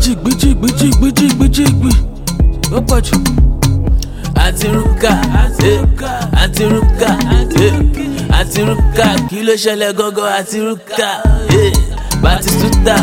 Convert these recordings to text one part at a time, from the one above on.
gbíjìgbíjìgbíjìgbíjìgbíjìgbí ó pọ̀ jù. Àǹtí Rúkà Àǹtí Rúkà Àǹtí Rúkà kí ló ṣẹlẹ̀ gangan Àǹtí Rúkà. Batistuta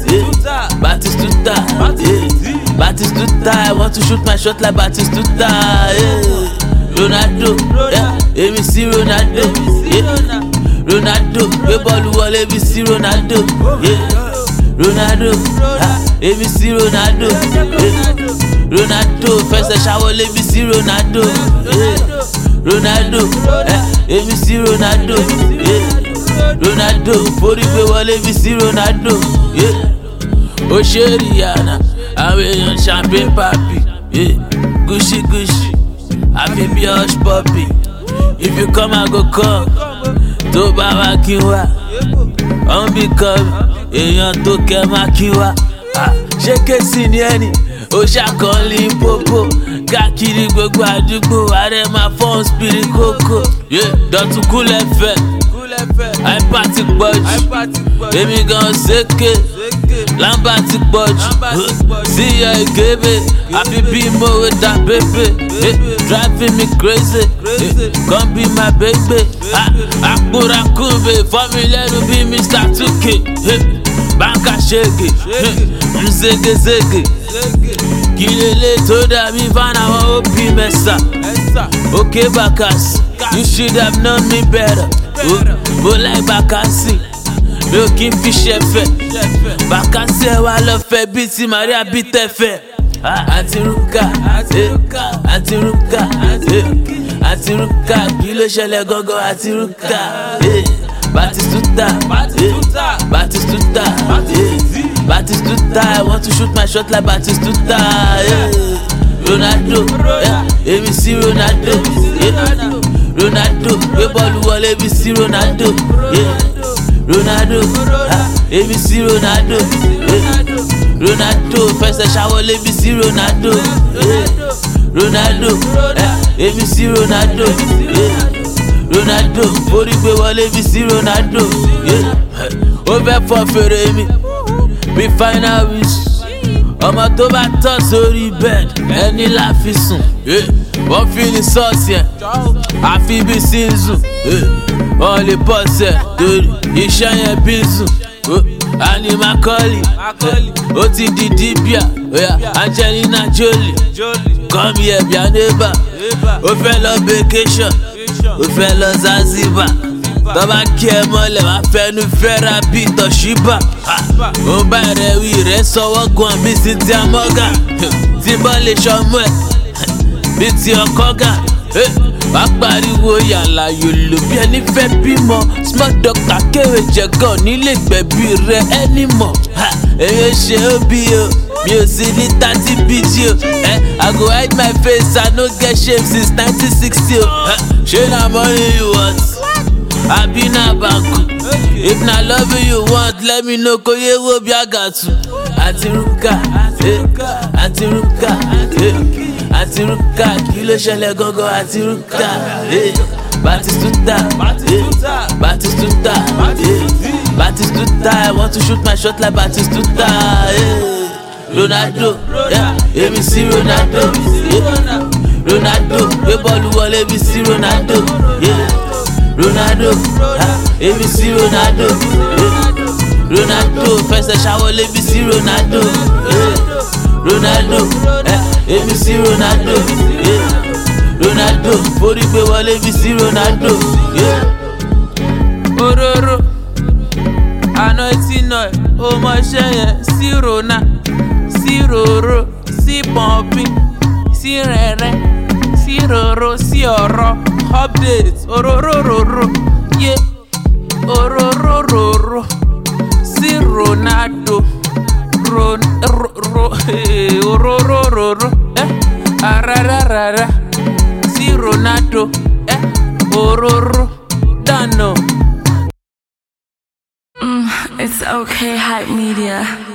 Batistuta I want to shoot my shot like Batistuta. Ronaldo èmi sí Ronaldo. Ronaldo gbé bọ́ọ̀lù wọlé èmi sí Ronaldo. Ronaldo èmi sí Ronaldo. Ronaldo fẹsẹ̀ ṣàwọlé èmi sí Ronaldo. Ronaldo èmi sí Ronaldo. Ronaldo forí gbé wọlé èmi sí Ronaldo. Ó ṣe Rihanna àwọn èèyàn champagne papi. Gucci Gucci àfi bí hush puppy. If you come I go come. Tó bá wá kí wá ọ̀n bí kan èèyàn tó kẹ́ má kí wá. Ṣé kéésì ni ẹni ó ṣàkọọ́lì pópó káàkiri gbogbo àdúgbò ààrẹ máa fọ́n spirit kókó. Dọ̀tún kúlẹ̀ fẹ́ àìpá ti pọ̀ jù èmi gan ṣèké lámbà ti pọ̀ jù síyọ ìgébé àfi bí mòwe dá bébè driving me crazy come be my baby. Àkùràkùnbè fọ́mi lẹ́nu bí Mr. 2K báńkà ṣègè mzégezége kí lélẹ̀ tó dàbí fáwọn àwọn òbí mẹ́sà. Okay Bakassi you should have known me better. Mo like Bakassi mi ò kí n fi ṣẹ̀fẹ̀. Bakassi ẹ wá lọ fẹ́ bí ti Maria bí tẹ̀fẹ̀. Àǹtí Rúkà Àǹtí Rúkà Àǹtí Rúkà kí ló ṣẹlẹ̀ gangan Àǹtí Rúkà. Batistuta Batistuta I want to shoot my shot like Batistuta. Ronaldo èmi sí Ronaldo. Ronaldo gbé bọ́ọ̀lù wọlé èmi sí Ronaldo. Ronaldo èmi sí Ronaldo. Ronaldo fẹsẹ̀ ṣàwọlé èmi sí Ronaldo. Ronaldo èmi sí Ronaldo. Ronaldo forí gbé wọlé èmi sí Ronaldo. Ó fẹ́ fọ́ fèrè mi bí final wish. Ọmọ tó bá tọ́ sórí bed ẹni la fi sùn. Wọ́n fi ní sọ́ọ̀sì ẹ̀ àfi bí sínsù. Wọ́n lè bọ́ọ̀sì ẹ̀ torí iṣẹ́ yẹn bí sùn. Ani Macaulay ó ti di Dibia Angelina Jolie come here be a neighbor. Ó fẹ́ lọ vacation ó fẹ́ lọ Zanzibar. Tọ́ba kí ẹ mọ́lẹ̀ wá fẹ́nu fẹ́ra bí Toshiba. Ó bá rẹ̀ wí rẹ̀ sọ́wọ́ gan bí Cynthia Morgan. Tí bọ́ lè ṣọmú ẹ̀ bí ti ọkọ gà. Wá pariwo yàrá yòlò bí ẹni fẹ́ bímọ. Small doctor kéwé jẹ̀gàn nílé gbẹ̀bí rẹ̀ ẹni mọ̀. Èyí ṣe ó bí o mi ò sí ní 30 BG o. I go hide my face I no get shame since 1960 o. Ṣé na money you want? Abi na banku. If na love you want, let me know ko ye wo bi agatu. Àǹtí Rúkà Àǹtí Rúkà Àǹtí Rúkà kí ló ṣẹlẹ̀ gangan Àǹtí Rúkà. Batistuta Batistuta I want to shoot my shot like Batistuta. Ronaldo èmi sí Ronaldo. Ronaldo gbé bọ́ọ̀lù wọlé èmi sí Ronaldo. Ronaldo èmi sí Ronaldo. Ronaldo fẹsẹ̀ ṣàwọlé èmi sí Ronaldo. Ronaldo èmi sí Ronaldo. Ronaldo forí gbé wọlé èmi sí Ronaldo. Òróró àná etí náà ó mọṣẹ́ yẹn sí Rona sí ròró sí pọ̀npì sí rẹ̀rẹ̀ sí ròró sí ọ̀rọ̀ update òróróróró yé òróróróró sí Ronaldo òróróróró arárárárá sí Ronaldo òróró dànù. It's okay, Hype Media.